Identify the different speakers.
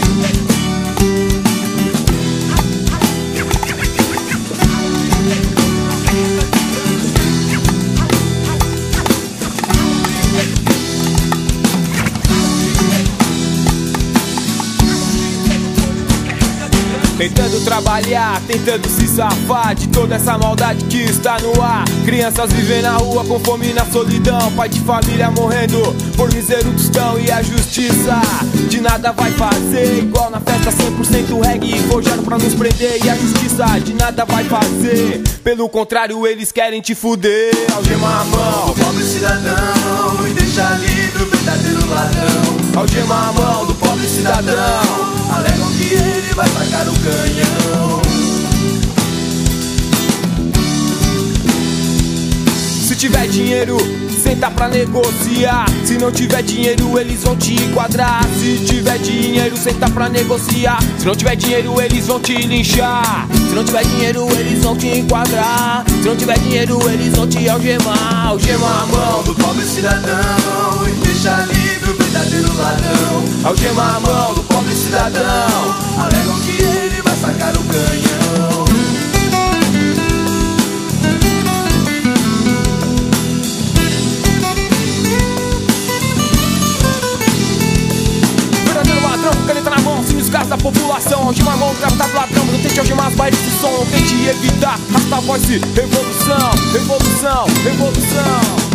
Speaker 1: Tentando trabalhar, tentando se safar de toda essa maldade que está no ar. Crianças vivem na rua com fome e na solidão, pai de família morrendo por miséria, tostão. E a justiça de nada vai fazer, igual na festa 100% reggae, forjaram pra nos prender. E a justiça de nada vai fazer, pelo contrário eles querem te fuder. Algema a mão,
Speaker 2: pobre cidadão, e deixa livre o verdadeiro ladrão.
Speaker 1: Algema a mão do pobre cidadão,
Speaker 2: alegam que ele vai sacar o canhão.
Speaker 1: Se tiver dinheiro, senta pra negociar. Se não tiver dinheiro, eles vão te enquadrar. Se tiver dinheiro, senta pra negociar. Se não tiver dinheiro, eles vão te linchar. Se não tiver dinheiro, eles vão te enquadrar. Se não tiver dinheiro, eles vão te algemar. Algema a mão
Speaker 2: do pobre cidadão, e deixa livre o verdadeiro ladrão.
Speaker 1: Algema a mão do pobre cidadão,
Speaker 2: alegam que ele vai sacar o canhão.
Speaker 1: Caneta na mão, sim, os casos da população. Algema a mão, gravata do ladrão. Não tente algemar as bailes do som, não tente evitar. Rasta a voz, revolução, revolução, revolução.